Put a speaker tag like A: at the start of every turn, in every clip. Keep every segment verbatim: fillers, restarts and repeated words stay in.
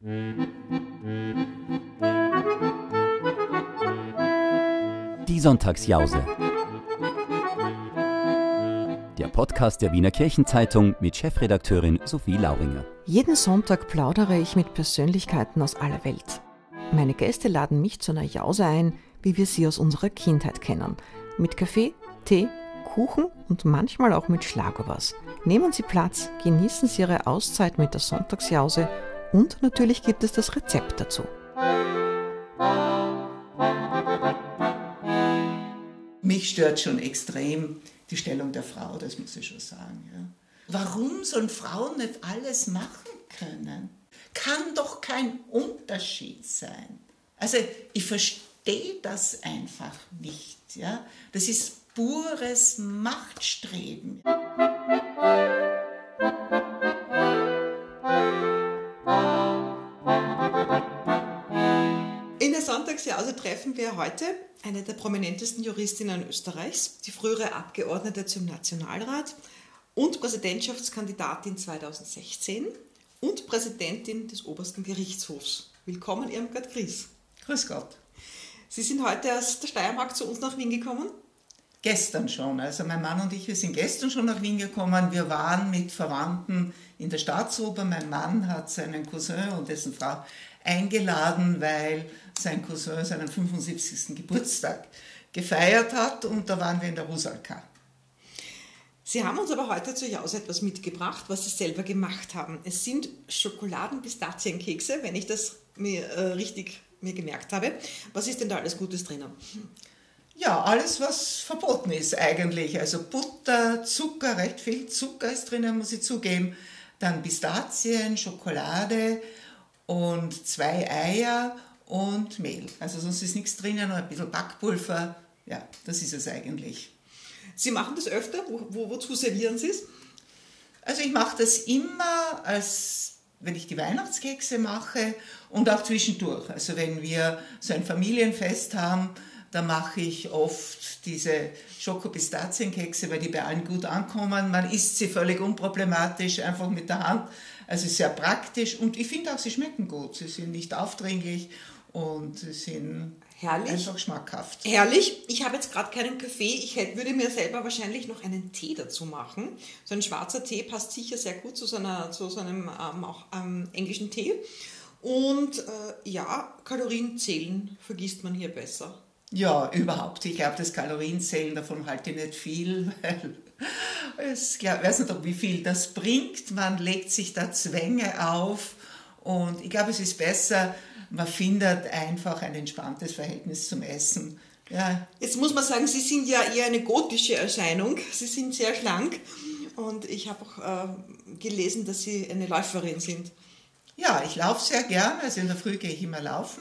A: Die Sonntagsjause. Der Podcast der Wiener Kirchenzeitung mit Chefredakteurin Sophie Lauringer.
B: Jeden Sonntag plaudere ich mit Persönlichkeiten aus aller Welt. Meine Gäste laden mich zu einer Jause ein, wie wir sie aus unserer Kindheit kennen. Mit Kaffee, Tee, Kuchen und manchmal auch mit Schlagobers. Nehmen Sie Platz, genießen Sie Ihre Auszeit mit der Sonntagsjause und natürlich gibt es das Rezept dazu.
C: Mich stört schon extrem die Stellung der Frau, das muss ich schon sagen. Ja. Warum sollen Frauen nicht alles machen können? Kann doch kein Unterschied sein. Also ich verstehe das einfach nicht. Ja. Das ist pures Machtstreben.
B: In der Sonntagsjause treffen wir heute eine der prominentesten Juristinnen Österreichs, die frühere Abgeordnete zum Nationalrat und Präsidentschaftskandidatin zweitausendsechzehn und Präsidentin des Obersten Gerichtshofs. Willkommen, Irmgard Gries.
C: Grüß Gott.
B: Sie sind heute aus der Steiermark zu uns nach Wien gekommen?
C: Gestern schon. Also mein Mann und ich, wir sind gestern schon nach Wien gekommen. Wir waren mit Verwandten in der Staatsoper. Mein Mann hat seinen Cousin und dessen Frau eingeladen, weil sein Cousin seinen fünfundsiebzigsten Geburtstag gefeiert hat und da waren wir in der Rusalka.
B: Sie haben uns aber heute zur Jause etwas mitgebracht, was Sie selber gemacht haben. Es sind Schokoladen-Pistazienkekse, wenn ich das mir äh, richtig mir gemerkt habe. Was ist denn da alles Gutes drinnen?
C: Ja, alles, was verboten ist eigentlich. Also Butter, Zucker, recht viel Zucker ist drinnen, muss ich zugeben. Dann Pistazien, Schokolade und zwei Eier und Mehl. Also sonst ist nichts drinnen, nur ein bisschen Backpulver. Ja, das ist es eigentlich.
B: Sie machen das öfter? Wo, wo, wozu servieren Sie es?
C: Also ich mache das immer, als wenn ich die Weihnachtskekse mache und auch zwischendurch. Also wenn wir so ein Familienfest haben, da mache ich oft diese Schoko-Pistazienkekse, weil die bei allen gut ankommen. Man isst sie völlig unproblematisch, einfach mit der Hand. Also sehr praktisch und ich finde auch, sie schmecken gut. Sie sind nicht aufdringlich und sie sind
B: Herrlich.
C: Einfach schmackhaft.
B: Herrlich. Ich habe jetzt gerade keinen Kaffee. Ich hätte, würde mir selber wahrscheinlich noch einen Tee dazu machen. So ein schwarzer Tee passt sicher sehr gut zu so, einer, zu so einem ähm, auch, ähm, englischen Tee. Und äh, ja, Kalorien zählen vergisst man hier besser.
C: Ja, überhaupt. Ich glaube, das Kalorienzählen, davon halte ich nicht viel, weil es, ich weiß nicht, wie viel das bringt. Man legt sich da Zwänge auf und ich glaube, es ist besser, man findet einfach ein entspanntes Verhältnis zum Essen. Ja.
B: Jetzt muss man sagen, Sie sind ja eher eine gotische Erscheinung. Sie sind sehr schlank und ich habe auch äh, gelesen, dass Sie eine Läuferin sind.
C: Ja, ich laufe sehr gern. Also in der Früh gehe ich immer laufen.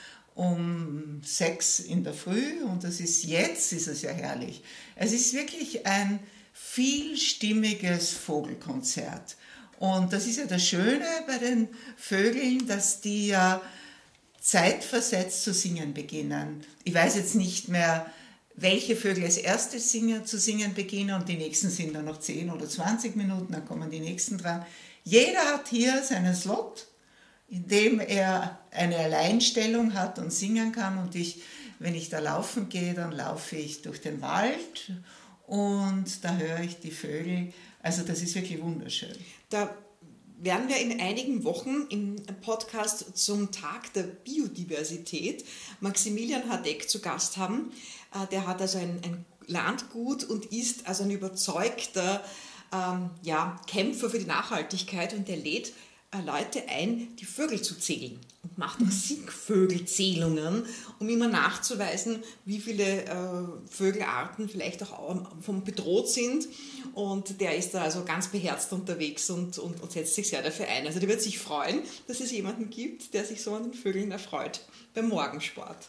C: Um sechs in der Früh und das ist jetzt, ist es ja herrlich. Es ist wirklich ein vielstimmiges Vogelkonzert und das ist ja das Schöne bei den Vögeln, dass die ja zeitversetzt zu singen beginnen. Ich weiß jetzt nicht mehr, welche Vögel als erstes singen, zu singen beginnen und die nächsten sind dann noch zehn oder zwanzig Minuten, dann kommen die nächsten dran. Jeder hat hier seinen Slot, in dem er eine Alleinstellung hat und singen kann. Und ich, wenn ich da laufen gehe, dann laufe ich durch den Wald und da höre ich die Vögel. Also das ist wirklich wunderschön.
B: Da werden wir in einigen Wochen im Podcast zum Tag der Biodiversität Maximilian Hadeck zu Gast haben. Der hat also ein, ein Landgut und ist also ein überzeugter ähm, ja, Kämpfer für die Nachhaltigkeit und der lädt Leute ein, die Vögel zu zählen und macht auch Singvögelzählungen, um immer nachzuweisen, wie viele äh, Vögelarten vielleicht auch vom bedroht sind. Und der ist da also ganz beherzt unterwegs und, und, und setzt sich sehr dafür ein. Also der wird sich freuen, dass es jemanden gibt, der sich so an den Vögeln erfreut beim Morgensport.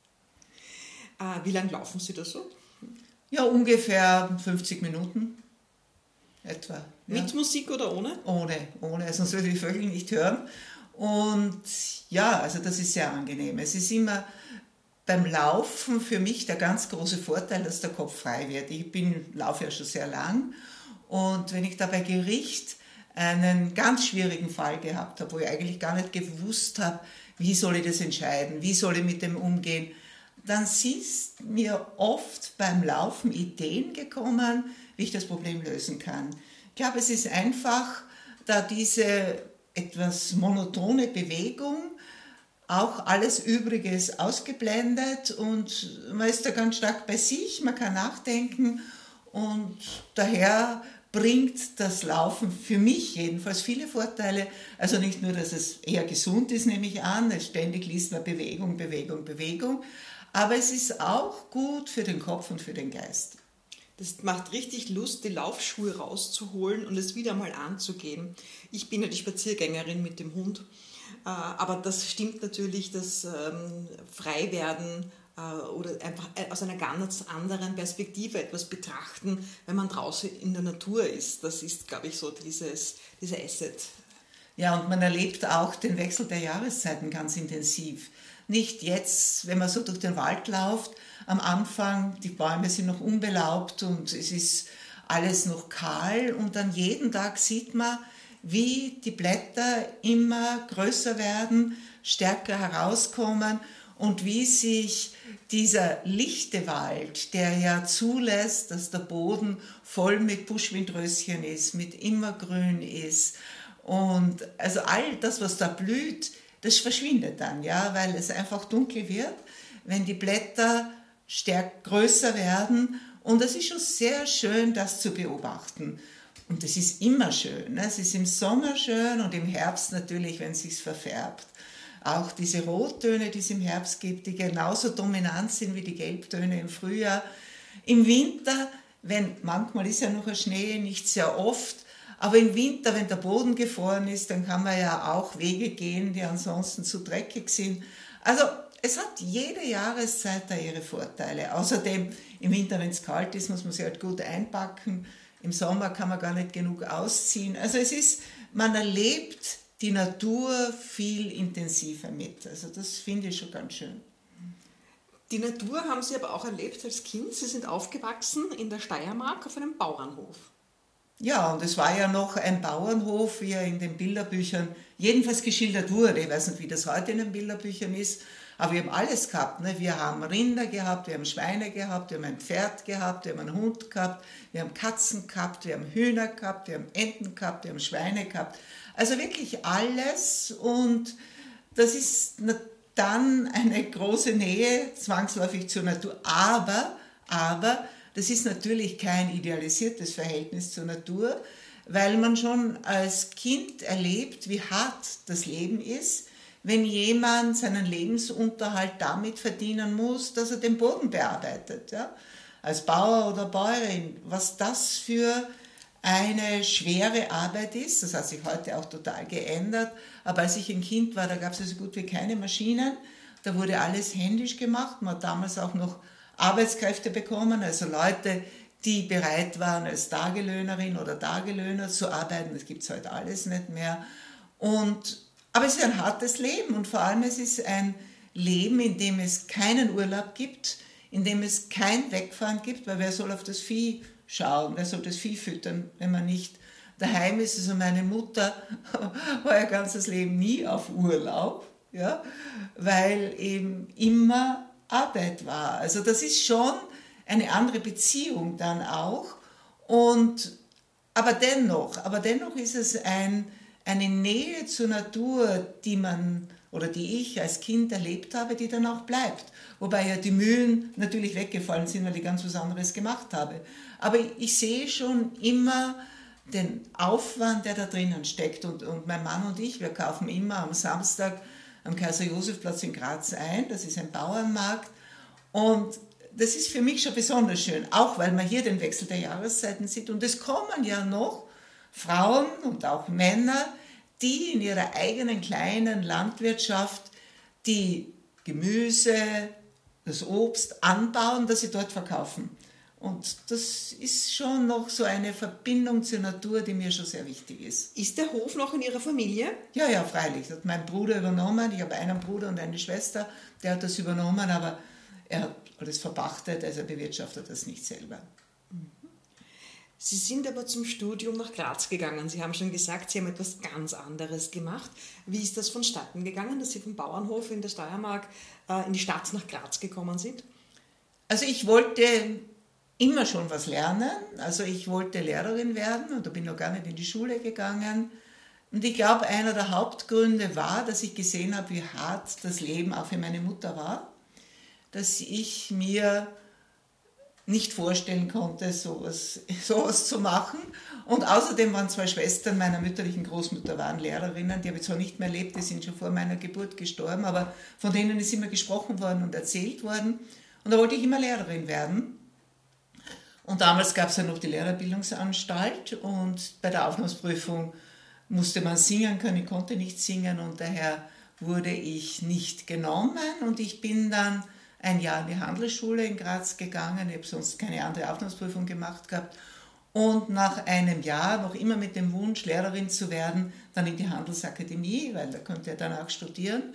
B: Äh, wie lange laufen Sie das so?
C: Ja, ungefähr fünfzig Minuten. Etwa. Ja.
B: Mit Musik oder ohne?
C: Ohne, ohne, sonst würde ich die Vögel nicht hören. Und ja, also das ist sehr angenehm. Es ist immer beim Laufen für mich der ganz große Vorteil, dass der Kopf frei wird. Ich bin, laufe ja schon sehr lang und wenn ich da bei Gericht einen ganz schwierigen Fall gehabt habe, wo ich eigentlich gar nicht gewusst habe, wie soll ich das entscheiden, wie soll ich mit dem umgehen, dann sind mir oft beim Laufen Ideen gekommen, wie ich das Problem lösen kann. Ich glaube, es ist einfach, da diese etwas monotone Bewegung, auch alles Übrige ist ausgeblendet und man ist da ganz stark bei sich, man kann nachdenken und daher bringt das Laufen für mich jedenfalls viele Vorteile. Also nicht nur, dass es eher gesund ist, nehme ich an, ständig liest man Bewegung, Bewegung, Bewegung, aber es ist auch gut für den Kopf und für den Geist.
B: Das macht richtig Lust, die Laufschuhe rauszuholen und es wieder mal anzugehen. Ich bin ja die Spaziergängerin mit dem Hund, aber das stimmt natürlich, dass Freiwerden oder einfach aus einer ganz anderen Perspektive etwas betrachten, wenn man draußen in der Natur ist. Das ist, glaube ich, so dieses, dieser Asset.
C: Ja, und man erlebt auch den Wechsel der Jahreszeiten ganz intensiv. Nicht jetzt, wenn man so durch den Wald läuft, am Anfang, die Bäume sind noch unbelaubt und es ist alles noch kahl und dann jeden Tag sieht man, wie die Blätter immer größer werden, stärker herauskommen und wie sich dieser lichte Wald, der ja zulässt, dass der Boden voll mit Buschwindröschen ist, mit Immergrün ist und also all das, was da blüht, das verschwindet dann, ja, weil es einfach dunkel wird, wenn die Blätter stärker größer werden und es ist schon sehr schön, das zu beobachten. Und es ist immer schön, ne? Es ist im Sommer schön und im Herbst natürlich, wenn es sich verfärbt. Auch diese Rottöne, die es im Herbst gibt, die genauso dominant sind wie die Gelbtöne im Frühjahr. Im Winter, wenn, manchmal ist ja noch ein Schnee, nicht sehr oft, aber im Winter, wenn der Boden gefroren ist, dann kann man ja auch Wege gehen, die ansonsten zu dreckig sind. Also es hat jede Jahreszeit da ihre Vorteile. Außerdem im Winter, wenn es kalt ist, muss man sich halt gut einpacken. Im Sommer kann man gar nicht genug ausziehen. Also es ist, man erlebt die Natur viel intensiver mit. Also das finde ich schon ganz schön.
B: Die Natur haben Sie aber auch erlebt als Kind. Sie sind aufgewachsen in der Steiermark auf einem Bauernhof.
C: Ja, und es war ja noch ein Bauernhof, wie er in den Bilderbüchern jedenfalls geschildert wurde. Ich weiß nicht, wie das heute in den Bilderbüchern ist, aber wir haben alles gehabt. Ne? Wir haben Rinder gehabt, wir haben Schweine gehabt, wir haben ein Pferd gehabt, wir haben einen Hund gehabt, wir haben Katzen gehabt, wir haben Hühner gehabt, wir haben Enten gehabt, wir haben Schweine gehabt. Also wirklich alles und das ist dann eine große Nähe zwangsläufig zur Natur, aber, aber das ist natürlich kein idealisiertes Verhältnis zur Natur, weil man schon als Kind erlebt, wie hart das Leben ist, wenn jemand seinen Lebensunterhalt damit verdienen muss, dass er den Boden bearbeitet. Ja? Als Bauer oder Bäuerin, was das für eine schwere Arbeit ist, das hat sich heute auch total geändert, aber als ich ein Kind war, da gab es so gut wie keine Maschinen, da wurde alles händisch gemacht, man hat damals auch noch Arbeitskräfte bekommen, also Leute, die bereit waren, als Tagelöhnerin oder Tagelöhner zu arbeiten. Das gibt es heute alles nicht mehr. Und, aber es ist ein hartes Leben und vor allem es ist ein Leben, in dem es keinen Urlaub gibt, in dem es kein Wegfahren gibt, weil wer soll auf das Vieh schauen, wer soll das Vieh füttern, wenn man nicht daheim ist. Also meine Mutter war ihr ganzes Leben nie auf Urlaub, ja, weil eben immer Arbeit war. Also das ist schon eine andere Beziehung dann auch. Und, aber dennoch, aber dennoch ist es ein, eine Nähe zur Natur, die man oder die ich als Kind erlebt habe, die dann auch bleibt. Wobei ja die Mühlen natürlich weggefallen sind, weil ich ganz was anderes gemacht habe. Aber ich sehe schon immer den Aufwand, der da drinnen steckt. Und, und mein Mann und ich, wir kaufen immer am Samstag am Kaiser-Josef-Platz in Graz ein, das ist ein Bauernmarkt und das ist für mich schon besonders schön, auch weil man hier den Wechsel der Jahreszeiten sieht und es kommen ja noch Frauen und auch Männer, die in ihrer eigenen kleinen Landwirtschaft die Gemüse, das Obst anbauen, das sie dort verkaufen. Und das ist schon noch so eine Verbindung zur Natur, die mir schon sehr wichtig ist.
B: Ist der Hof noch in Ihrer Familie?
C: Ja, ja, freilich. Das hat mein Bruder übernommen. Ich habe einen Bruder und eine Schwester, der hat das übernommen, aber er hat alles verpachtet, also er bewirtschaftet das nicht selber.
B: Sie sind aber zum Studium nach Graz gegangen. Sie haben schon gesagt, Sie haben etwas ganz anderes gemacht. Wie ist das vonstatten gegangen, dass Sie vom Bauernhof in der Steiermark äh, in die Stadt nach Graz gekommen sind?
C: Also ich wollte immer schon was lernen. Also ich wollte Lehrerin werden und da bin ich noch gar nicht in die Schule gegangen. Und ich glaube, einer der Hauptgründe war, dass ich gesehen habe, wie hart das Leben auch für meine Mutter war. Dass ich mir nicht vorstellen konnte, sowas, sowas zu machen. Und außerdem waren zwei Schwestern meiner mütterlichen Großmutter waren Lehrerinnen, die habe ich zwar nicht mehr erlebt, die sind schon vor meiner Geburt gestorben, aber von denen ist immer gesprochen worden und erzählt worden. Und da wollte ich immer Lehrerin werden. Und damals gab es ja noch die Lehrerbildungsanstalt und bei der Aufnahmeprüfung musste man singen können, ich konnte nicht singen und daher wurde ich nicht genommen und ich bin dann ein Jahr in die Handelsschule in Graz gegangen, ich habe sonst keine andere Aufnahmeprüfung gemacht gehabt und nach einem Jahr, noch immer mit dem Wunsch, Lehrerin zu werden, dann in die Handelsakademie, weil da konnte ich danach studieren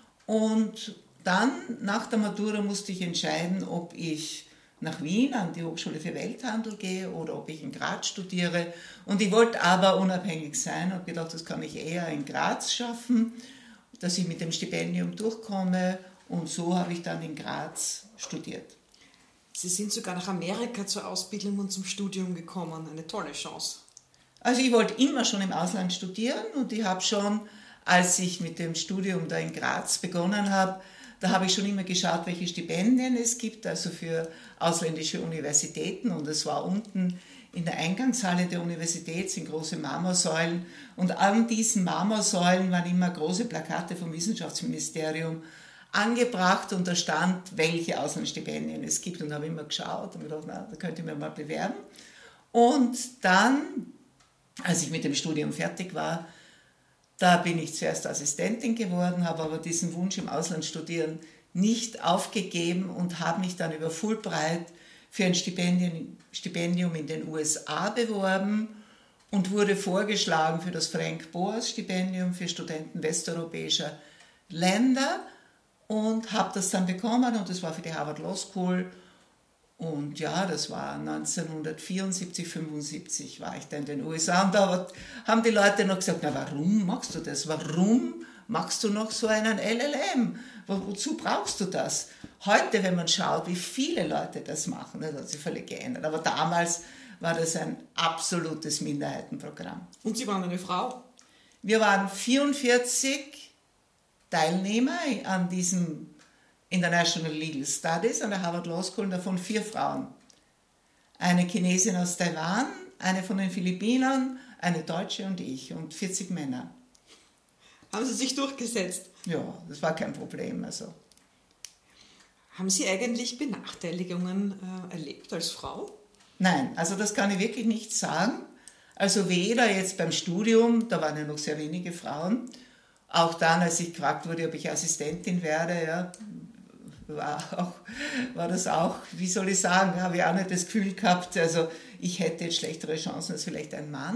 C: und dann nach der Matura musste ich entscheiden, ob ich nach Wien an die Hochschule für Welthandel gehe oder ob ich in Graz studiere und ich wollte aber unabhängig sein und gedacht, das kann ich eher in Graz schaffen, dass ich mit dem Stipendium durchkomme. Und so habe ich dann in Graz studiert.
B: Sie sind sogar nach Amerika zur Ausbildung und zum Studium gekommen. Eine tolle Chance.
C: Also ich wollte immer schon im Ausland studieren und ich habe schon, als ich mit dem Studium da in Graz begonnen habe, da habe ich schon immer geschaut, welche Stipendien es gibt, also für ausländische Universitäten. Und es war unten in der Eingangshalle der Universität sind große Marmorsäulen. Und an diesen Marmorsäulen waren immer große Plakate vom Wissenschaftsministerium angebracht und da stand, welche Auslandsstipendien es gibt und da habe ich immer geschaut und gedacht, na, da könnte ich mir mal bewerben. Und dann, als ich mit dem Studium fertig war, da bin ich zuerst Assistentin geworden, habe aber diesen Wunsch im Ausland studieren nicht aufgegeben und habe mich dann über Fulbright für ein Stipendium, Stipendium in den U S A beworben und wurde vorgeschlagen für das Frank-Boas-Stipendium für Studenten westeuropäischer Länder. Und habe das dann bekommen und das war für die Harvard Law School. Und ja, das war neunzehnhundertvierundsiebzig, fünfundsiebzig war ich da in den U S A. Und da haben die Leute noch gesagt, na warum machst du das? Warum machst du noch so einen L L M? Wo, wozu brauchst du das? Heute, wenn man schaut, wie viele Leute das machen, das hat sich völlig geändert. Aber damals war das ein absolutes Minderheitenprogramm.
B: Und Sie waren eine Frau?
C: Wir waren vierundvierzig Teilnehmer an diesem International Legal Studies an der Harvard Law School, davon vier Frauen. Eine Chinesin aus Taiwan, eine von den Philippinen, eine Deutsche und ich und vierzig Männer.
B: Haben Sie sich durchgesetzt?
C: Ja, das war kein Problem. Also.
B: Haben Sie eigentlich Benachteiligungen äh, erlebt als Frau?
C: Nein, also das kann ich wirklich nicht sagen. Also weder jetzt beim Studium, da waren ja noch sehr wenige Frauen, auch dann, als ich gefragt wurde, ob ich Assistentin werde, ja, war, auch, war das auch, wie soll ich sagen, habe ich auch nicht das Gefühl gehabt, also ich hätte jetzt schlechtere Chancen als vielleicht ein Mann.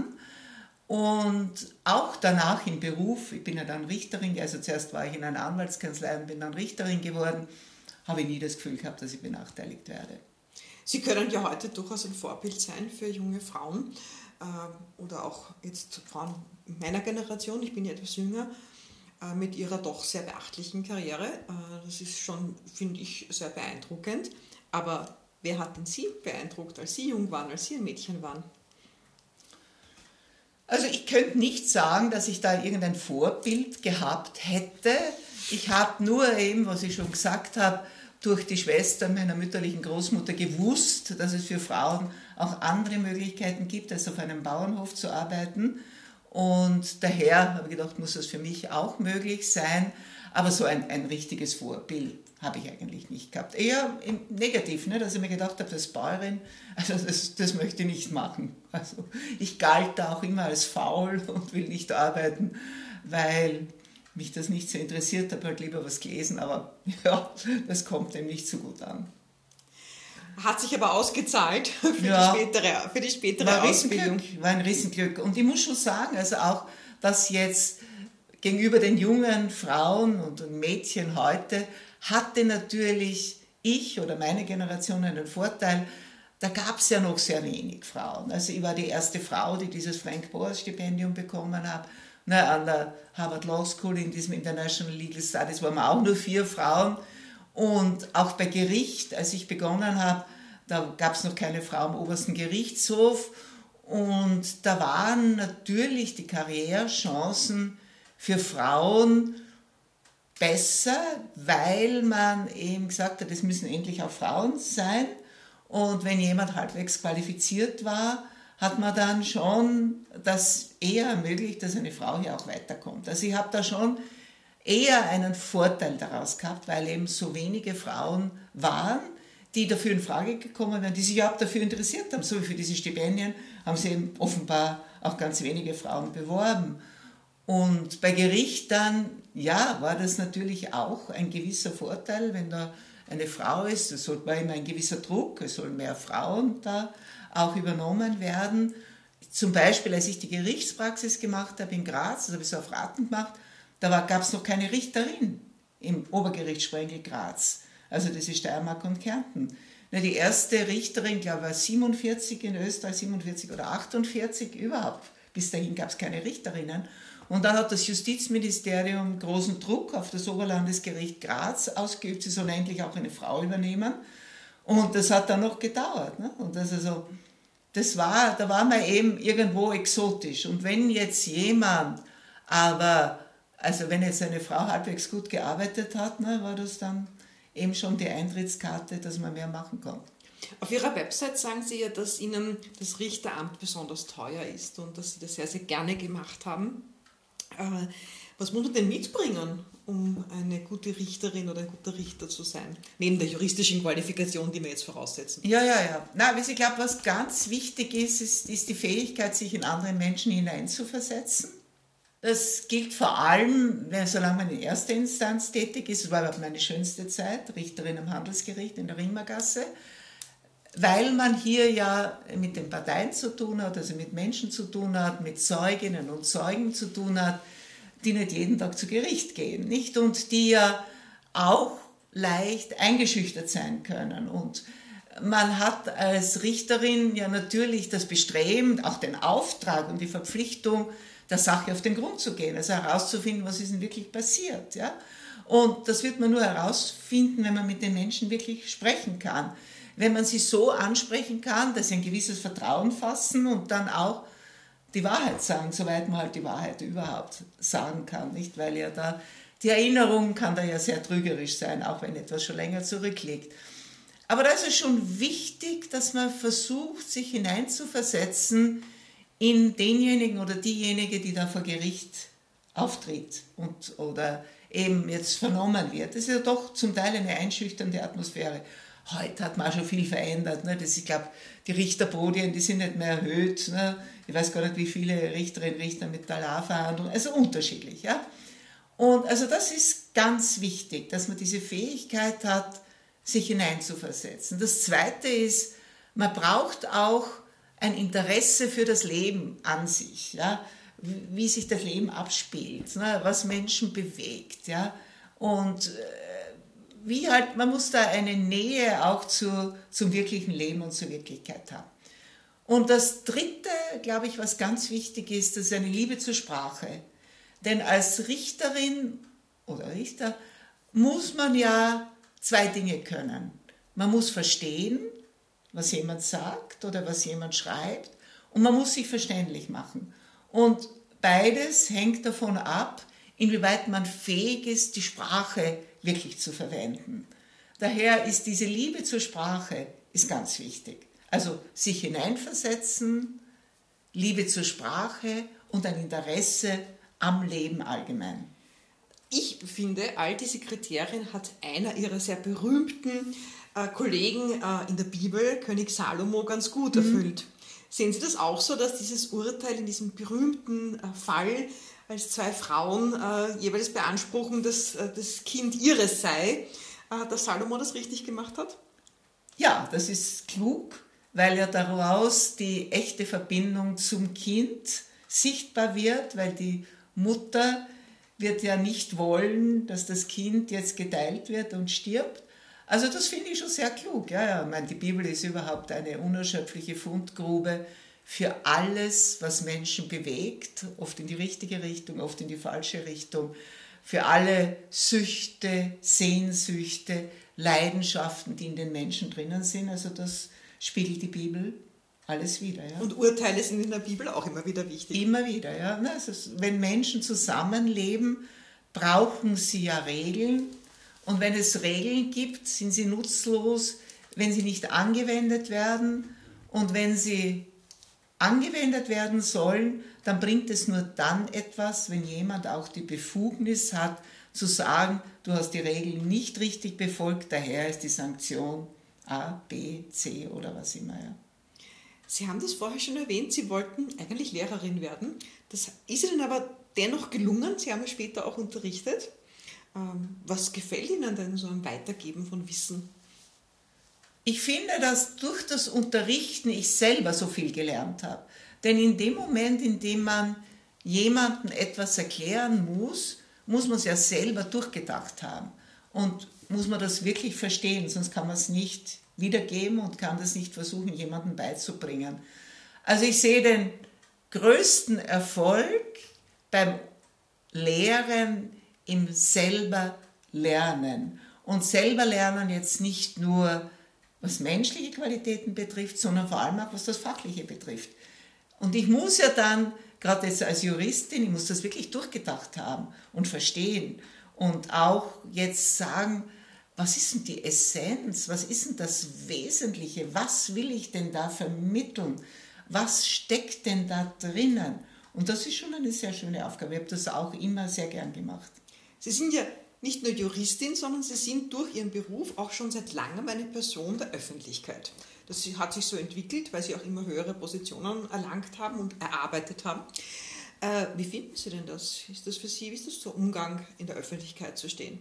C: Und auch danach im Beruf, ich bin ja dann Richterin, also zuerst war ich in einer Anwaltskanzlei und bin dann Richterin geworden, habe ich nie das Gefühl gehabt, dass ich benachteiligt werde.
B: Sie können ja heute durchaus ein Vorbild sein für junge Frauen äh, oder auch jetzt Frauen meiner Generation, ich bin ja etwas jünger, äh, mit ihrer doch sehr beachtlichen Karriere. Äh, das ist schon, finde ich, sehr beeindruckend. Aber wer hat denn Sie beeindruckt, als Sie jung waren, als Sie ein Mädchen waren?
C: Also ich könnte nicht sagen, dass ich da irgendein Vorbild gehabt hätte. Ich habe nur eben, was ich schon gesagt habe, durch die Schwester meiner mütterlichen Großmutter gewusst, dass es für Frauen auch andere Möglichkeiten gibt, als auf einem Bauernhof zu arbeiten. Und daher habe ich gedacht, muss das für mich auch möglich sein. Aber so ein, ein richtiges Vorbild habe ich eigentlich nicht gehabt. Eher im Negativen, ne? Dass ich mir gedacht habe, als Bäuerin, also das, das möchte ich nicht machen. Also ich galt da auch immer als faul und will nicht arbeiten, weil mich das nicht so interessiert, habe halt lieber was gelesen, aber ja, das kommt dem nicht so gut an.
B: Hat sich aber ausgezahlt für
C: ja,
B: die spätere, für die spätere
C: war
B: Ausbildung.
C: War ein Riesenglück. Und ich muss schon sagen, also auch, dass jetzt gegenüber den jungen Frauen und Mädchen heute hatte natürlich ich oder meine Generation einen Vorteil, da gab es ja noch sehr wenig Frauen. Also ich war die erste Frau, die dieses Frank-Boas-Stipendium bekommen hat. Na, an der Harvard Law School in diesem International Legal Studies waren wir auch nur vier Frauen. Und auch bei Gericht, als ich begonnen habe, da gab es noch keine Frau am obersten Gerichtshof. Und da waren natürlich die Karrierechancen für Frauen besser, weil man eben gesagt hat, es müssen endlich auch Frauen sein. Und wenn jemand halbwegs qualifiziert war, hat man dann schon das eher ermöglicht, dass eine Frau hier auch weiterkommt. Also ich habe da schon eher einen Vorteil daraus gehabt, weil eben so wenige Frauen waren, die dafür in Frage gekommen wären, die sich überhaupt dafür interessiert haben. So wie für diese Stipendien haben sie eben offenbar auch ganz wenige Frauen beworben. Und bei Gericht dann, ja, war das natürlich auch ein gewisser Vorteil, wenn da eine Frau ist, es war immer ein gewisser Druck, es sollen mehr Frauen da auch übernommen werden. Zum Beispiel, als ich die Gerichtspraxis gemacht habe in Graz, das habe ich so auf Raten gemacht, da gab es noch keine Richterin im Obergericht Sprengel Graz, also das ist Steiermark und Kärnten. Die erste Richterin, glaube ich, war siebenundvierzig in Österreich, siebenundvierzig oder achtundvierzig überhaupt. Bis dahin gab es keine Richterinnen. Und dann hat das Justizministerium großen Druck auf das Oberlandesgericht Graz ausgeübt, sie sollen endlich auch eine Frau übernehmen. Und das hat dann noch gedauert. Ne? Und das, also, das war, da war man eben irgendwo exotisch. Und wenn jetzt jemand, aber, also wenn jetzt eine Frau halbwegs gut gearbeitet hat, ne, war das dann eben schon die Eintrittskarte, dass man mehr machen kann.
B: Auf Ihrer Website sagen Sie ja, dass Ihnen das Richteramt besonders teuer ist und dass Sie das sehr, sehr gerne gemacht haben. Äh, was muss man denn mitbringen, um eine gute Richterin oder ein guter Richter zu sein? Neben der juristischen Qualifikation, die wir jetzt voraussetzen.
C: Ja, ja, ja. Na, ich glaube, was ganz wichtig ist, ist, ist die Fähigkeit, sich in andere Menschen hineinzuversetzen. Das gilt vor allem, solange man in erster Instanz tätig ist. Das war überhaupt meine schönste Zeit, Richterin am Handelsgericht in der Rimmergasse, weil man hier ja mit den Parteien zu tun hat, also mit Menschen zu tun hat, mit Zeuginnen und Zeugen zu tun hat, die nicht jeden Tag zu Gericht gehen, nicht? Und die ja auch leicht eingeschüchtert sein können. Und man hat als Richterin ja natürlich das Bestreben, auch den Auftrag und die Verpflichtung, der Sache auf den Grund zu gehen, also herauszufinden, was ist denn wirklich passiert. Ja? Und das wird man nur herausfinden, wenn man mit den Menschen wirklich sprechen kann. Wenn man sie so ansprechen kann, dass sie ein gewisses Vertrauen fassen und dann auch die Wahrheit sagen, soweit man halt die Wahrheit überhaupt sagen kann. Nicht? Weil ja da die Erinnerung kann da ja sehr trügerisch sein, auch wenn etwas schon länger zurückliegt. Aber da ist es schon wichtig, dass man versucht, sich hineinzuversetzen in denjenigen oder diejenige, die da vor Gericht auftritt und, oder eben jetzt vernommen wird. Das ist ja doch zum Teil eine einschüchternde Atmosphäre. Heute hat man auch schon viel verändert. Ne? Das, ich glaube, die Richterpodien, die sind nicht mehr erhöht. Ne? Ich weiß gar nicht, wie viele Richterinnen und Richter mit Talarverhandlungen, also unterschiedlich. Ja? Und also das ist ganz wichtig, dass man diese Fähigkeit hat, sich hineinzuversetzen. Das Zweite ist, man braucht auch ein Interesse für das Leben an sich, ja? Wie sich das Leben abspielt, ne? Was Menschen bewegt. Ja? Und wie halt, man muss da eine Nähe auch zu, zum wirklichen Leben und zur Wirklichkeit haben. Und das Dritte, glaube ich, was ganz wichtig ist, das ist eine Liebe zur Sprache. Denn als Richterin oder Richter muss man ja zwei Dinge können. Man muss verstehen, was jemand sagt oder was jemand schreibt, und man muss sich verständlich machen. Und beides hängt davon ab, inwieweit man fähig ist, die Sprache wirklich zu verwenden. Daher ist diese Liebe zur Sprache ist ganz wichtig. Also sich hineinversetzen, Liebe zur Sprache und ein Interesse am Leben allgemein.
B: Ich finde, all diese Kriterien hat einer ihrer sehr berühmten äh, Kollegen äh, in der Bibel, König Salomo, ganz gut erfüllt. Mhm. Sehen Sie das auch so, dass dieses Urteil in diesem berühmten äh, Fall, als zwei Frauen äh, jeweils beanspruchen, dass äh, das Kind ihres sei, äh, dass Salomo das richtig gemacht hat?
C: Ja, das ist klug, weil ja daraus die echte Verbindung zum Kind sichtbar wird, weil die Mutter wird ja nicht wollen, dass das Kind jetzt geteilt wird und stirbt, Also das finde ich schon sehr klug. Ja, ja. Ich meine, die Bibel ist überhaupt eine unerschöpfliche Fundgrube für alles, was Menschen bewegt, oft in die richtige Richtung, oft in die falsche Richtung, für alle Süchte, Sehnsüchte, Leidenschaften, die in den Menschen drinnen sind. Also das spiegelt die Bibel alles wieder. Ja.
B: Und Urteile sind in der Bibel auch immer wieder wichtig.
C: Immer wieder, ja. Also wenn Menschen zusammenleben, brauchen sie ja Regeln. Und wenn es Regeln gibt, sind sie nutzlos, wenn sie nicht angewendet werden. Und wenn sie angewendet werden sollen, dann bringt es nur dann etwas, wenn jemand auch die Befugnis hat, zu sagen, du hast die Regeln nicht richtig befolgt, daher ist die Sanktion A, B, C oder was immer. Ja.
B: Sie haben das vorher schon erwähnt, Sie wollten eigentlich Lehrerin werden. Das ist Ihnen aber dennoch gelungen. Sie haben ja später auch unterrichtet. Was gefällt Ihnen denn so am Weitergeben von Wissen?
C: Ich finde, dass durch das Unterrichten ich selber so viel gelernt habe. Denn in dem Moment, in dem man jemandem etwas erklären muss, muss man es ja selber durchgedacht haben. Und muss man das wirklich verstehen, sonst kann man es nicht wiedergeben und kann das nicht versuchen, jemandem beizubringen. Also ich sehe den größten Erfolg beim Lehren im selber Lernen. Und selber Lernen jetzt nicht nur, was menschliche Qualitäten betrifft, sondern vor allem auch, was das Fachliche betrifft. Und ich muss ja dann, gerade jetzt als Juristin, ich muss das wirklich durchgedacht haben und verstehen und auch jetzt sagen, was ist denn die Essenz, was ist denn das Wesentliche, was will ich denn da vermitteln, was steckt denn da drinnen? Und das ist schon eine sehr schöne Aufgabe, ich habe das auch immer sehr gern gemacht.
B: Sie sind ja nicht nur Juristin, sondern Sie sind durch Ihren Beruf auch schon seit langem eine Person der Öffentlichkeit. Das hat sich so entwickelt, weil Sie auch immer höhere Positionen erlangt haben und erarbeitet haben. Äh, wie finden Sie denn das? Ist das für Sie, wie ist das so Umgang in der Öffentlichkeit zu stehen?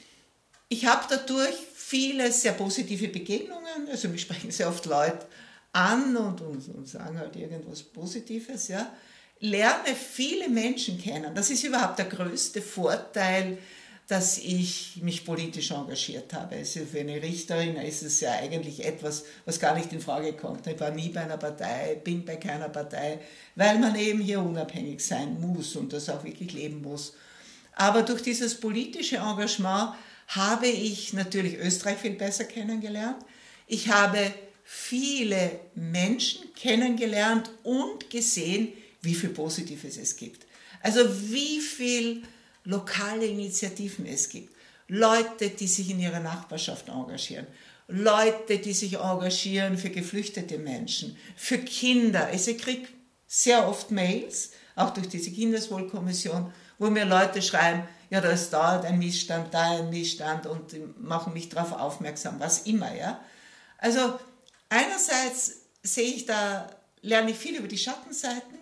C: Ich habe dadurch viele sehr positive Begegnungen, also mich sprechen sehr oft Leute an und, und, und sagen halt irgendwas Positives, ja. Lerne viele Menschen kennen. Das ist überhaupt der größte Vorteil, dass ich mich politisch engagiert habe. Also für eine Richterin ist es ja eigentlich etwas, was gar nicht in Frage kommt. Ich war nie bei einer Partei, bin bei keiner Partei, weil man eben hier unabhängig sein muss und das auch wirklich leben muss. Aber durch dieses politische Engagement habe ich natürlich Österreich viel besser kennengelernt. Ich habe viele Menschen kennengelernt und gesehen, wie viel Positives es gibt. Also wie viel lokale Initiativen es gibt. Leute, die sich in ihrer Nachbarschaft engagieren. Leute, die sich engagieren für geflüchtete Menschen, für Kinder. Also ich kriege sehr oft Mails, auch durch diese Kindeswohlkommission, wo mir Leute schreiben, ja, da ist da ein Missstand, da ein Missstand und machen mich darauf aufmerksam, was immer. Ja. Also einerseits sehe ich da, lerne ich viel über die Schattenseiten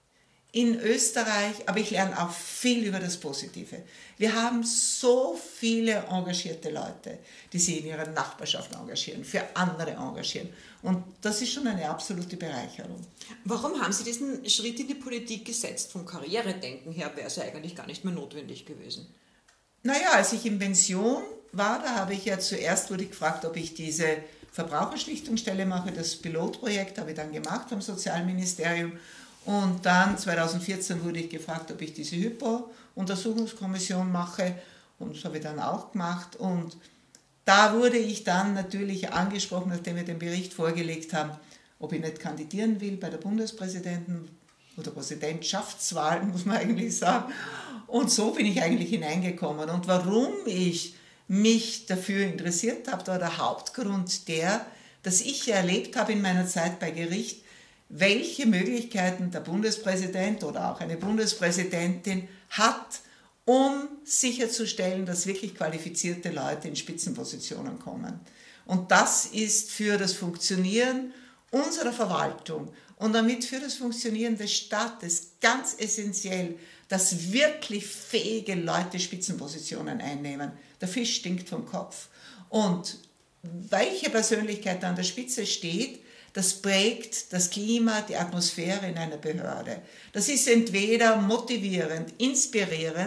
C: in Österreich, aber ich lerne auch viel über das Positive. Wir haben so viele engagierte Leute, die sich in ihrer Nachbarschaft engagieren, für andere engagieren. Und das ist schon eine absolute Bereicherung.
B: Warum haben Sie diesen Schritt in die Politik gesetzt? Vom Karrieredenken her wäre es ja eigentlich gar nicht mehr notwendig gewesen.
C: Naja, als ich in Pension war, da habe ich ja zuerst wurde ich gefragt, ob ich diese Verbraucherschlichtungsstelle mache. Das Pilotprojekt habe ich dann gemacht vom Sozialministerium. Und dann zweitausendvierzehn wurde ich gefragt, ob ich diese Hypo-Untersuchungskommission mache. Und das habe ich dann auch gemacht. Und da wurde ich dann natürlich angesprochen, nachdem wir den Bericht vorgelegt haben, ob ich nicht kandidieren will bei der Bundespräsidenten- oder Präsidentschaftswahl, muss man eigentlich sagen. Und so bin ich eigentlich hineingekommen. Und warum ich mich dafür interessiert habe, war der Hauptgrund der, dass ich erlebt habe in meiner Zeit bei Gericht, welche Möglichkeiten der Bundespräsident oder auch eine Bundespräsidentin hat, um sicherzustellen, dass wirklich qualifizierte Leute in Spitzenpositionen kommen. Und das ist für das Funktionieren unserer Verwaltung und damit für das Funktionieren des Staates ganz essentiell, dass wirklich fähige Leute Spitzenpositionen einnehmen. Der Fisch stinkt vom Kopf. Und welche Persönlichkeit an der Spitze steht, das prägt das Klima, die Atmosphäre in einer Behörde. Das ist entweder motivierend, inspirierend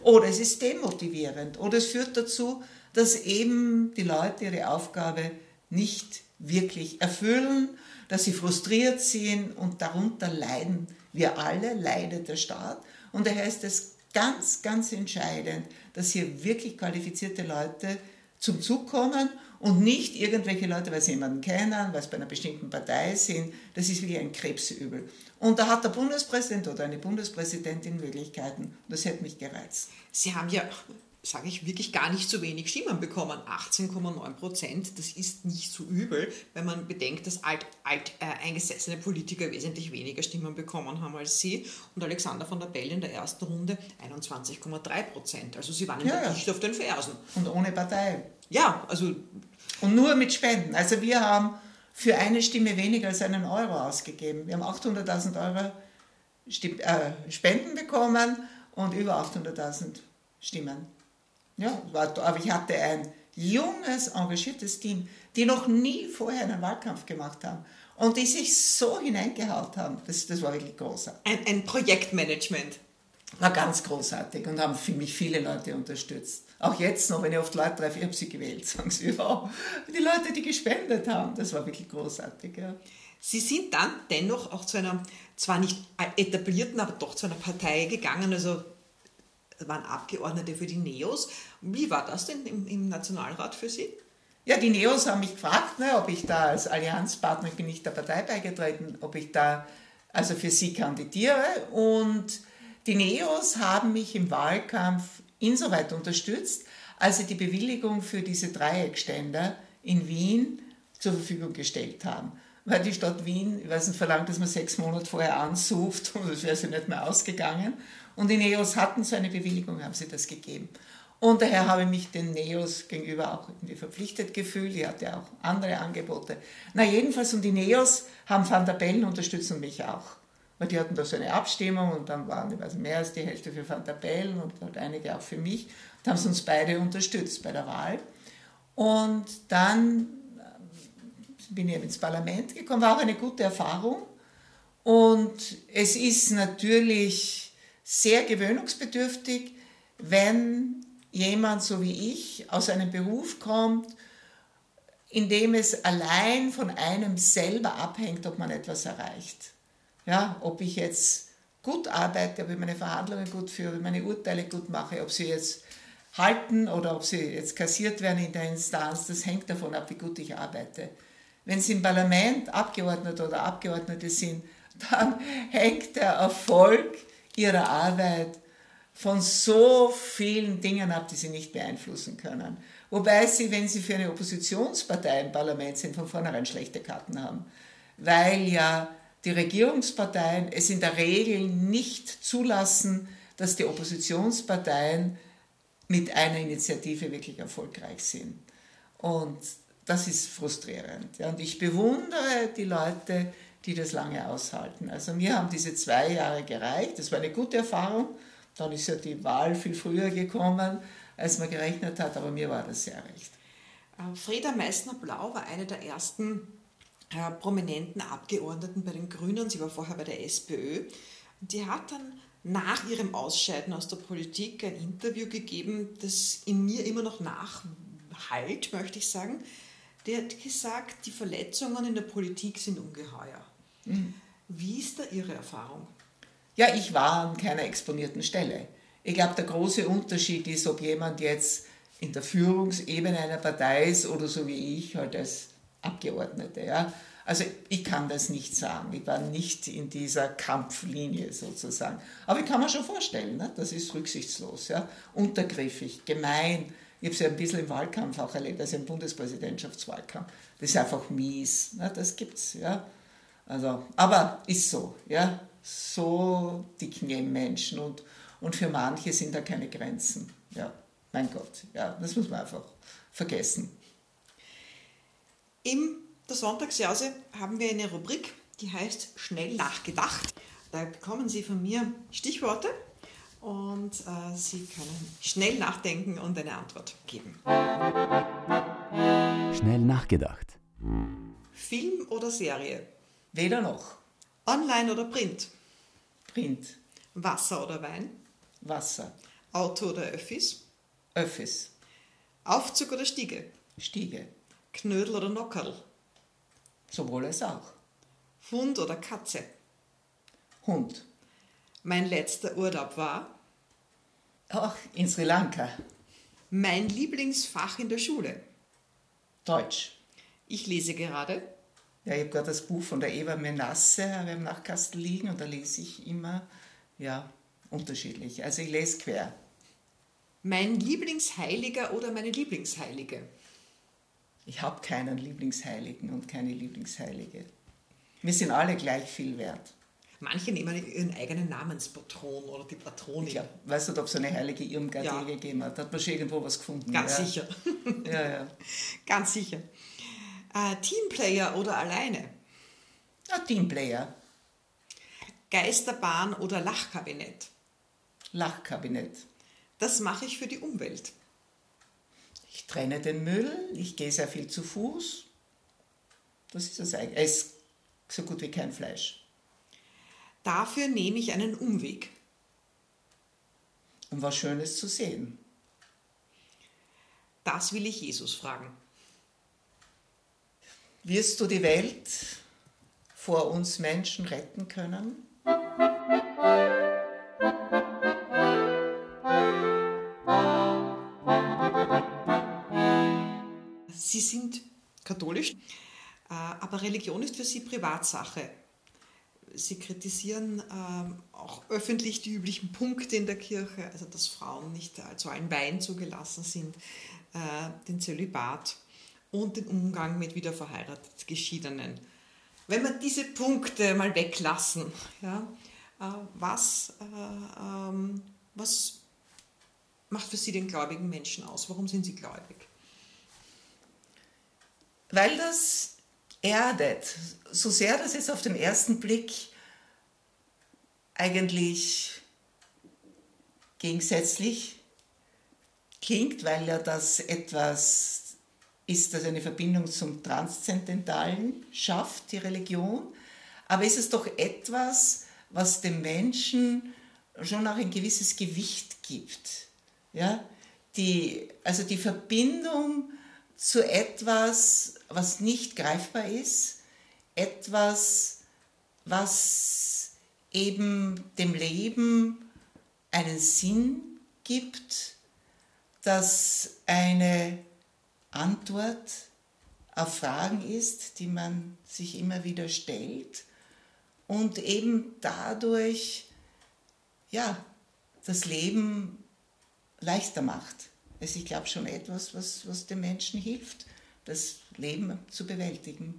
C: Oder es ist demotivierend. Oder es führt dazu, dass eben die Leute ihre Aufgabe nicht wirklich erfüllen, dass sie frustriert sind und darunter leiden wir alle, leidet der Staat. Und daher ist es ganz, ganz entscheidend, dass hier wirklich qualifizierte Leute zum Zug kommen und nicht irgendwelche Leute, weil sie jemanden kennen, weil sie bei einer bestimmten Partei sind. Das ist wirklich ein Krebsübel. Und da hat der Bundespräsident oder eine Bundespräsidentin Möglichkeiten. Das hätte mich gereizt.
B: Sie haben ja, sage ich, wirklich gar nicht so wenig Stimmen bekommen. achtzehn Komma neun Prozent, das ist nicht so übel, wenn man bedenkt, dass alt, alt äh, eingesessene Politiker wesentlich weniger Stimmen bekommen haben als Sie. Und Alexander Van der Bellen in der ersten Runde einundzwanzig Komma drei Prozent. Also Sie waren in
C: Ja,
B: der
C: ja.
B: Dicht auf den Fersen.
C: Und ohne Partei.
B: Ja, also...
C: Und nur mit Spenden. Also wir haben für eine Stimme weniger als einen Euro ausgegeben. Wir haben achthunderttausend Euro Spenden bekommen und über achthunderttausend Stimmen. Ja, aber ich hatte ein junges, engagiertes Team, die noch nie vorher einen Wahlkampf gemacht haben und die sich so hineingehaut haben. Das, das war wirklich großartig.
B: Ein, ein Projektmanagement.
C: War ganz großartig und haben für mich viele Leute unterstützt. Auch jetzt noch, wenn ich oft Leute treffe, ich habe sie gewählt, sagen sie, ja, die Leute, die gespendet haben, das war wirklich großartig. Ja.
B: Sie sind dann dennoch auch zu einer, zwar nicht etablierten, aber doch zu einer Partei gegangen, also waren Abgeordnete für die Neos. Wie war das denn im, im Nationalrat für Sie?
C: Ja, die Neos haben mich gefragt, ne, ob ich da als Allianzpartner, ich bin nicht der Partei beigetreten, ob ich da also für sie kandidiere. Und die Neos haben mich im Wahlkampf insoweit unterstützt, als sie die Bewilligung für diese Dreieckständer in Wien zur Verfügung gestellt haben. Weil die Stadt Wien, ich weiß nicht, verlangt, dass man sechs Monate vorher ansucht und das wäre sie nicht mehr ausgegangen. Und die Neos hatten so eine Bewilligung, haben sie das gegeben. Und daher habe ich mich den Neos gegenüber auch irgendwie verpflichtet gefühlt. Ich hatte auch andere Angebote. Na jedenfalls, und die Neos haben Van der Bellen unterstützt und mich auch. Weil die hatten da so eine Abstimmung und dann waren, ich weiß, mehr als die Hälfte für Van der Bellen und halt einige auch für mich. Und haben sie uns beide unterstützt bei der Wahl. Und dann bin ich ins Parlament gekommen, war auch eine gute Erfahrung. Und es ist natürlich sehr gewöhnungsbedürftig, wenn jemand, so wie ich, aus einem Beruf kommt, in dem es allein von einem selber abhängt, ob man etwas erreicht. Ja, ob ich jetzt gut arbeite, ob ich meine Verhandlungen gut führe, ob ich meine Urteile gut mache, ob sie jetzt halten oder ob sie jetzt kassiert werden in der Instanz, das hängt davon ab, wie gut ich arbeite. Wenn Sie im Parlament Abgeordnete oder Abgeordnete sind, dann hängt der Erfolg Ihrer Arbeit von so vielen Dingen ab, die Sie nicht beeinflussen können. Wobei Sie, wenn Sie für eine Oppositionspartei im Parlament sind, von vornherein schlechte Karten haben. Weil ja die Regierungsparteien es in der Regel nicht zulassen, dass die Oppositionsparteien mit einer Initiative wirklich erfolgreich sind. Und das ist frustrierend. Ja. Und ich bewundere die Leute, die das lange aushalten. Also mir haben diese zwei Jahre gereicht. Das war eine gute Erfahrung. Dann ist ja die Wahl viel früher gekommen, als man gerechnet hat, aber mir war das sehr recht.
B: Freda Meissner-Blau war eine der ersten äh, prominenten Abgeordneten bei den Grünen. Sie war vorher bei der SPÖ. Und die hat dann nach ihrem Ausscheiden aus der Politik ein Interview gegeben, das in mir immer noch nachhallt, möchte ich sagen. Die hat gesagt, die Verletzungen in der Politik sind ungeheuer. Mhm. Wie ist da Ihre Erfahrung?
C: Ja, ich war an keiner exponierten Stelle. Ich glaube, der große Unterschied ist, ob jemand jetzt in der Führungsebene einer Partei ist oder so wie ich, halt als Abgeordnete. Ja? Also ich kann das nicht sagen. Ich war nicht in dieser Kampflinie sozusagen. Aber ich kann mir schon vorstellen, ne? Das ist rücksichtslos, ja? Untergriffig, gemein. Ich habe es ja ein bisschen im Wahlkampf auch erlebt, also im Bundespräsidentschaftswahlkampf. Das ist einfach mies, ne? Das gibt's, ja. Also, aber ist so, ja. So dicken eben Menschen und, und für manche sind da keine Grenzen. Ja, mein Gott, ja, das muss man einfach vergessen.
B: In der Sonntagsjause haben wir eine Rubrik, die heißt Schnell nachgedacht. Da bekommen Sie von mir Stichworte und äh, Sie können schnell nachdenken und eine Antwort geben.
A: Schnell nachgedacht.
B: Film oder Serie?
C: Weder noch.
B: Online oder Print?
C: Print.
B: Wasser oder Wein?
C: Wasser.
B: Auto oder Öffis?
C: Öffis.
B: Aufzug oder Stiege?
C: Stiege.
B: Knödel oder Nockerl?
C: Sowohl als auch.
B: Hund oder Katze?
C: Hund.
B: Mein letzter Urlaub war?
C: Auch in Sri Lanka.
B: Mein Lieblingsfach in der Schule?
C: Deutsch.
B: Ich lese gerade.
C: Ja, ich habe gerade das Buch von der Eva Menasse im Nachkasten liegen und da lese ich immer, ja, unterschiedlich. Also ich lese quer.
B: Mein Lieblingsheiliger oder meine Lieblingsheilige?
C: Ich habe keinen Lieblingsheiligen und keine Lieblingsheilige. Wir sind alle gleich viel wert.
B: Manche nehmen ihren eigenen Namenspatron oder die Patronin.
C: Ich glaub, weiß nicht, ob es eine heilige Irmgard
B: Ja.
C: gegeben hat. Da hat man schon irgendwo was gefunden.
B: Ganz
C: ja.
B: sicher.
C: Ja, ja.
B: Ganz sicher. Äh, Teamplayer oder alleine?
C: Ein Teamplayer.
B: Geisterbahn oder Lachkabinett?
C: Lachkabinett.
B: Das mache ich für die Umwelt.
C: Ich trenne den Müll, ich gehe sehr viel zu Fuß. Das ist das eigentlich. Es ist so gut wie kein Fleisch.
B: Dafür nehme ich einen Umweg.
C: Um was Schönes zu sehen.
B: Das will ich Jesus fragen.
C: Wirst du die Welt vor uns Menschen retten können?
B: Sie sind katholisch, aber Religion ist für Sie Privatsache. Sie kritisieren ähm, auch öffentlich die üblichen Punkte in der Kirche, also dass Frauen nicht zu allen Weihen zugelassen sind, äh, den Zölibat und den Umgang mit wiederverheiratet Geschiedenen. Wenn wir diese Punkte mal weglassen, ja, äh, was, äh, ähm, was macht für Sie den gläubigen Menschen aus? Warum sind Sie gläubig?
C: Weil das erdet, so sehr das jetzt auf den ersten Blick eigentlich gegensätzlich klingt, weil ja das etwas ist, das eine Verbindung zum Transzendentalen schafft, die Religion, aber ist es doch etwas, was dem Menschen schon auch ein gewisses Gewicht gibt. Ja? Die, also die Verbindung zu etwas, was nicht greifbar ist, etwas, was eben dem Leben einen Sinn gibt, das eine Antwort auf Fragen ist, die man sich immer wieder stellt und eben dadurch ja, das Leben leichter macht. Also ich glaube schon etwas, was, was den Menschen hilft, das Leben zu bewältigen.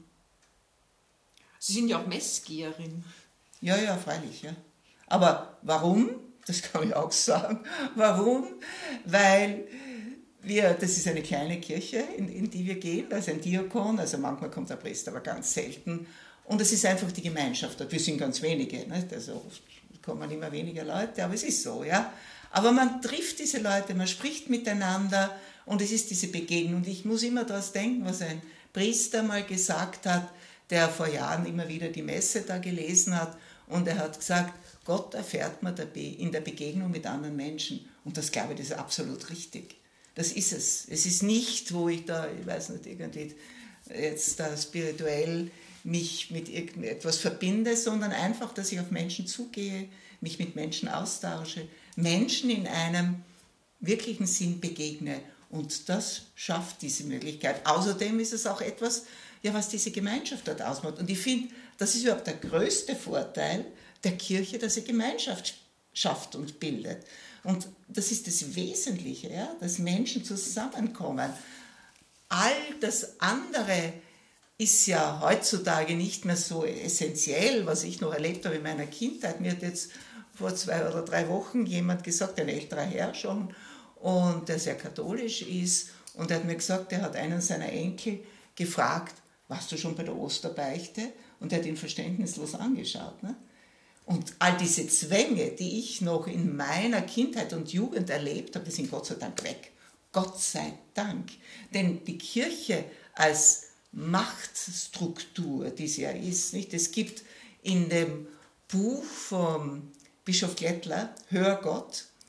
B: Sie sind ja auch Messgeherin.
C: Ja, ja, freilich, ja. Aber warum? Das kann ich auch sagen. Warum? Weil wir, das ist eine kleine Kirche, in, in die wir gehen, da ist ein Diakon, also manchmal kommt der Priester, aber ganz selten. Und es ist einfach die Gemeinschaft dort. Wir sind ganz wenige, nicht? Also kommen immer weniger Leute, aber es ist so, ja. Aber man trifft diese Leute, man spricht miteinander und es ist diese Begegnung. Und ich muss immer daran denken, was ein Priester mal gesagt hat, der vor Jahren immer wieder die Messe da gelesen hat und er hat gesagt, Gott erfährt man in der Begegnung mit anderen Menschen. Und das glaube ich, das ist absolut richtig. Das ist es. Es ist nicht, wo ich da, ich weiß nicht, irgendwie jetzt da spirituell mich mit irgendetwas verbinde, sondern einfach, dass ich auf Menschen zugehe, mich mit Menschen austausche, Menschen in einem wirklichen Sinn begegne. Und das schafft diese Möglichkeit. Außerdem ist es auch etwas, ja, was diese Gemeinschaft dort ausmacht. Und ich finde, das ist überhaupt der größte Vorteil der Kirche, dass sie Gemeinschaft schafft und bildet. Und das ist das Wesentliche, ja, dass Menschen zusammenkommen. All das andere ist ja heutzutage nicht mehr so essentiell, was ich noch erlebt habe in meiner Kindheit. Mir hat jetzt vor zwei oder drei Wochen jemand gesagt, ein älterer Herr schon, und der sehr katholisch ist, und er hat mir gesagt, er hat einen seiner Enkel gefragt, warst du schon bei der Osterbeichte? Und er hat ihn verständnislos angeschaut. Ne? Und all diese Zwänge, die ich noch in meiner Kindheit und Jugend erlebt habe, die sind Gott sei Dank weg. Gott sei Dank. Denn die Kirche als Machtstruktur, die sie ja ist, nicht? Es gibt in dem Buch vom Bischof Glättler, Hör Gott,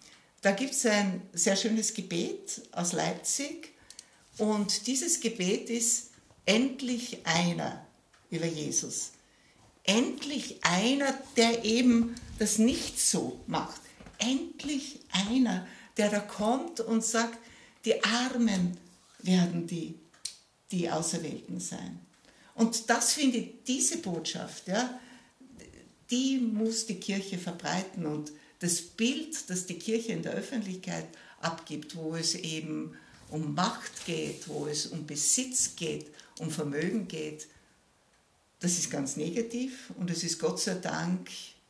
C: da gibt es ein sehr schönes Gebet aus Leipzig und dieses Gebet ist endlich einer über Jesus. Endlich einer, der eben das nicht so macht. Endlich einer, der da kommt und sagt, die Armen werden die, die Auserwählten sein. Und das finde ich, diese Botschaft, ja, die muss die Kirche verbreiten. Und das Bild, das die Kirche in der Öffentlichkeit abgibt, wo es eben um Macht geht, wo es um Besitz geht, um Vermögen geht, das ist ganz negativ und es ist Gott sei Dank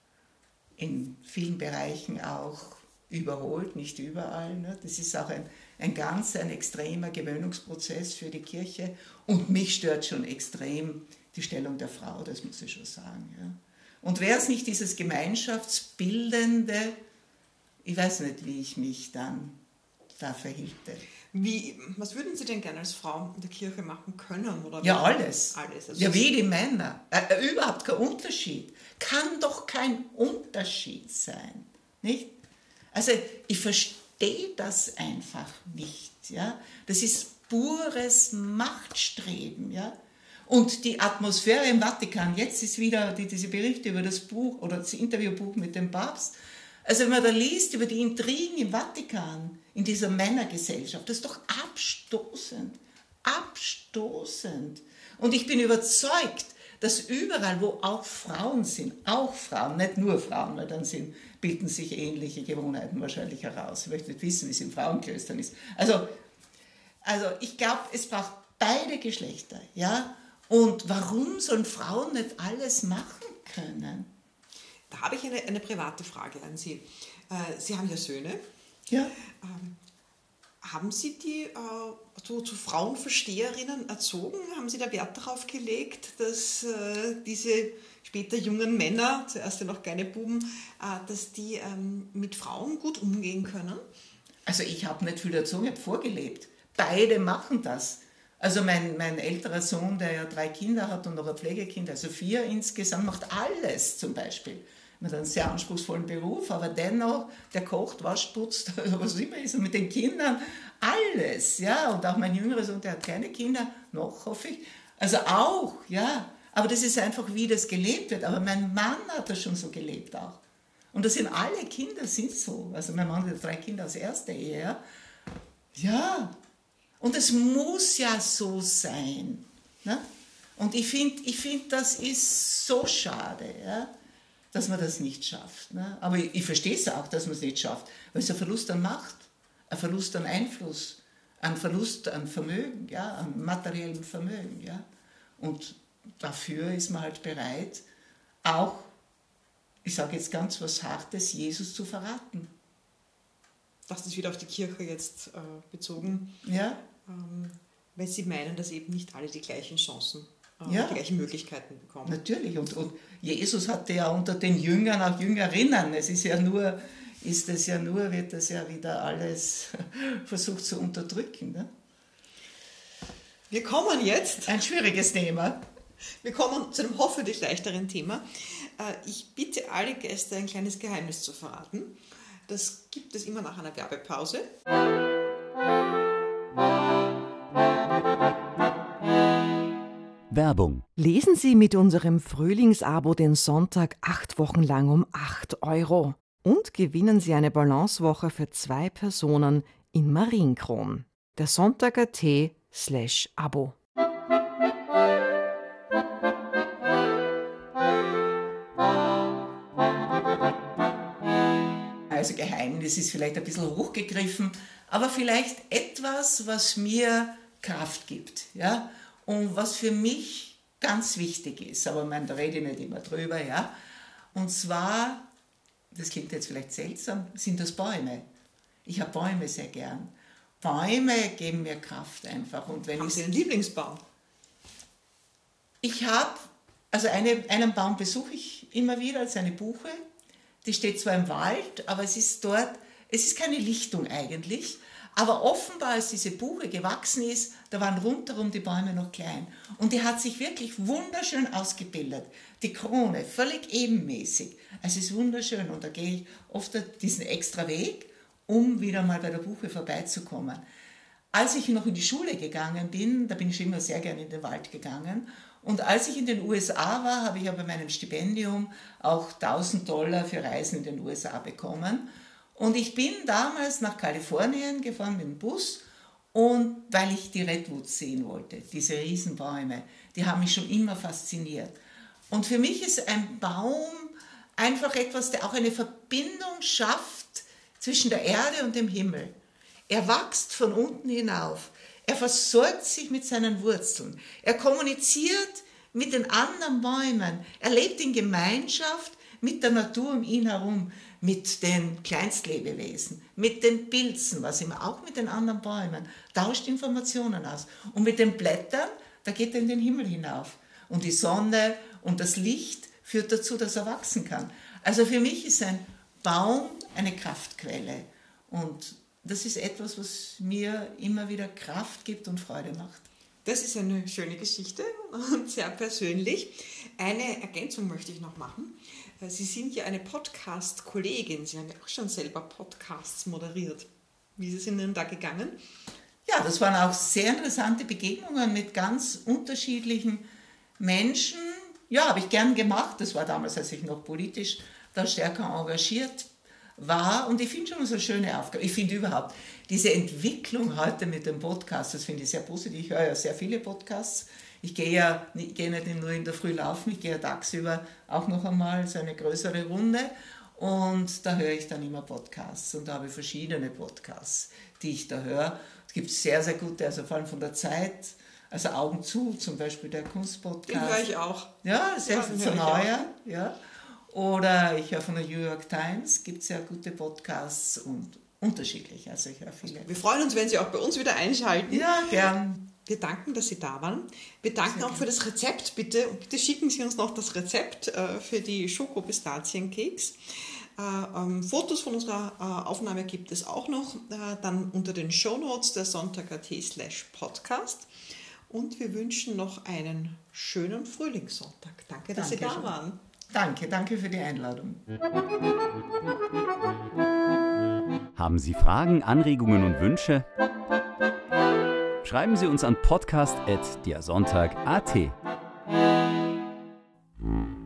C: in vielen Bereichen auch überholt, nicht überall. Ne? Das ist auch ein, ein ganz ein extremer Gewöhnungsprozess für die Kirche und mich stört schon extrem die Stellung der Frau, das muss ich schon sagen. Ja? Und wäre es nicht dieses Gemeinschaftsbildende, ich weiß nicht, wie ich mich dann da verhielte.
B: Wie, was würden Sie denn gerne als Frau in der Kirche machen können? Oder
C: ja, alles.
B: alles. Also
C: ja, wie die Männer. Äh, überhaupt kein Unterschied. Kann doch kein Unterschied sein. Nicht? Also ich verstehe das einfach nicht. Ja? Das ist pures Machtstreben. Ja? Und die Atmosphäre im Vatikan, jetzt ist wieder die, diese Berichte über das Buch oder das Interviewbuch mit dem Papst. Also wenn man da liest über die Intrigen im Vatikan, in dieser Männergesellschaft, das ist doch abstoßend, abstoßend. Und ich bin überzeugt, dass überall, wo auch Frauen sind, auch Frauen, nicht nur Frauen, weil dann sind, bilden sich ähnliche Gewohnheiten wahrscheinlich heraus. Ich möchte nicht wissen, wie es in Frauenklöstern ist. Also, also ich glaube, es braucht beide Geschlechter. Ja? Und warum sollen Frauen nicht alles machen können?
B: Da habe ich eine, eine private Frage an Sie. Äh, Sie haben ja Söhne.
C: Ja.
B: Ähm, haben Sie die äh, so zu Frauenversteherinnen erzogen? Haben Sie da Wert darauf gelegt, dass äh, diese später jungen Männer, zuerst ja noch keine Buben, äh, dass die ähm, mit Frauen gut umgehen können?
C: Also ich habe nicht viel erzogen, ich habe vorgelebt. Beide machen das. Also mein, mein älterer Sohn, der ja drei Kinder hat und noch ein Pflegekind, also vier insgesamt, macht alles zum Beispiel. Er hat einen sehr anspruchsvollen Beruf, aber dennoch, der kocht, wascht, putzt, was immer ist, und mit den Kindern alles, ja. Und auch mein jüngerer Sohn, der hat keine Kinder, noch hoffe ich, also auch, ja. Aber das ist einfach, wie das gelebt wird. Aber mein Mann hat das schon so gelebt auch. Und das sind alle Kinder, sind so. Also mein Mann hat drei Kinder aus erster Ehe, ja. Ja. Und es muss ja so sein. Ne? Und ich finde, ich find, das ist so schade, ja, dass man das nicht schafft. Ne? Aber ich, ich verstehe es auch, dass man es nicht schafft. Weil es ein Verlust an Macht, ein Verlust an Einfluss, ein Verlust an Vermögen, ja, an materiellem Vermögen. Ja? Und dafür ist man halt bereit, auch, ich sage jetzt ganz was Hartes, Jesus zu verraten.
B: Das ist wieder auf die Kirche jetzt äh, bezogen.
C: Ja.
B: Ähm, weil Sie meinen, dass eben nicht alle die gleichen Chancen, äh,
C: ja.
B: die gleichen Möglichkeiten bekommen.
C: Natürlich. Und, und Jesus hatte ja unter den Jüngern auch Jüngerinnen. Es ist ja nur, ist es ja nur, wird das ja wieder alles versucht zu unterdrücken. Ne?
B: Wir kommen jetzt.
C: Ein schwieriges Thema.
B: Wir kommen zu einem hoffentlich leichteren Thema. Ich bitte alle Gäste, ein kleines Geheimnis zu verraten. Das gibt es immer nach einer Werbepause.
A: Werbung.
D: Lesen Sie mit unserem Frühlingsabo den Sonntag acht Wochen lang um acht Euro. Und gewinnen Sie eine Balancewoche für zwei Personen in Marienkron. Der Sonntag.at slash Abo.
C: Also Geheimnis ist vielleicht ein bisschen hochgegriffen, aber vielleicht etwas, was mir Kraft gibt, ja, und was für mich ganz wichtig ist, aber man, da rede ich nicht immer drüber, ja, und zwar, das klingt jetzt vielleicht seltsam, sind das Bäume. Ich habe Bäume sehr gern. Bäume geben mir Kraft einfach. Und wenn
B: Haben
C: ich,
B: Sie einen Lieblingsbaum?
C: Ich habe, also eine, einen Baum besuche ich immer wieder, als eine Buche. Die steht zwar im Wald, aber es ist dort, es ist keine Lichtung eigentlich, aber offenbar, als diese Buche gewachsen ist, da waren rundherum die Bäume noch klein. Und die hat sich wirklich wunderschön ausgebildet. Die Krone, völlig ebenmäßig. Also es ist wunderschön und da gehe ich oft diesen extra Weg um wieder mal bei der Buche vorbeizukommen. Als ich noch in die Schule gegangen bin, da bin ich immer sehr gerne in den Wald gegangen. Und als ich in den U S A war, habe ich ja bei meinem Stipendium auch tausend Dollar für Reisen in den U S A bekommen. Und ich bin damals nach Kalifornien gefahren mit dem Bus, und weil ich die Redwoods sehen wollte, diese Riesenbäume, die haben mich schon immer fasziniert. Und für mich ist ein Baum einfach etwas, der auch eine Verbindung schafft zwischen der Erde und dem Himmel. Er wächst von unten hinauf. Er versorgt sich mit seinen Wurzeln. Er kommuniziert mit den anderen Bäumen. Er lebt in Gemeinschaft mit der Natur um ihn herum, mit den Kleinstlebewesen, mit den Pilzen, was immer, auch mit den anderen Bäumen, tauscht Informationen aus. Und mit den Blättern, da geht er in den Himmel hinauf. Und die Sonne und das Licht führt dazu, dass er wachsen kann. Also für mich ist ein Baum eine Kraftquelle. Und das ist etwas, was mir immer wieder Kraft gibt und Freude macht.
B: Das ist eine schöne Geschichte und sehr persönlich. Eine Ergänzung möchte ich noch machen. Sie sind ja eine Podcast-Kollegin. Sie haben ja auch schon selber Podcasts moderiert. Wie ist es Ihnen da gegangen?
C: Ja, das waren auch sehr interessante Begegnungen mit ganz unterschiedlichen Menschen. Ja, habe ich gern gemacht. Das war damals, als ich noch politisch da stärker engagiert war. Und ich finde schon so eine schöne Aufgabe. Ich finde überhaupt diese Entwicklung heute mit dem Podcast, das finde ich sehr positiv. Ich höre ja sehr viele Podcasts. Ich gehe ja ich gehe nicht nur in der Früh laufen, ich gehe ja tagsüber auch noch einmal so eine größere Runde. Und da höre ich dann immer Podcasts und da habe ich verschiedene Podcasts, die ich da höre. Es gibt sehr, sehr gute, also vor allem von der Zeit, also Augen zu, zum Beispiel der Kunstpodcast.
B: Den höre ich auch.
C: Ja, sehr so neuer. Ja. Oder ich höre von der New York Times, gibt es sehr gute Podcasts und unterschiedlich, also ich höre viele.
B: Wir freuen uns, wenn Sie auch bei uns wieder einschalten.
C: Ja, gern.
B: Wir danken, dass Sie da waren. Wir danken sehr auch für das Rezept, bitte. Und bitte schicken Sie uns noch das Rezept äh, für die Schoko-Pistazienkeks. Äh, ähm, Fotos von unserer äh, Aufnahme gibt es auch noch, äh, dann unter den Shownotes der sonntag.at slash podcast. Und wir wünschen noch einen schönen Frühlingssonntag. Danke, dass
C: Danke
B: Sie da
C: schon.
B: waren.
C: Danke, danke für die Einladung.
A: Haben Sie Fragen, Anregungen und Wünsche? Schreiben Sie uns an podcast at der sonntag punkt at.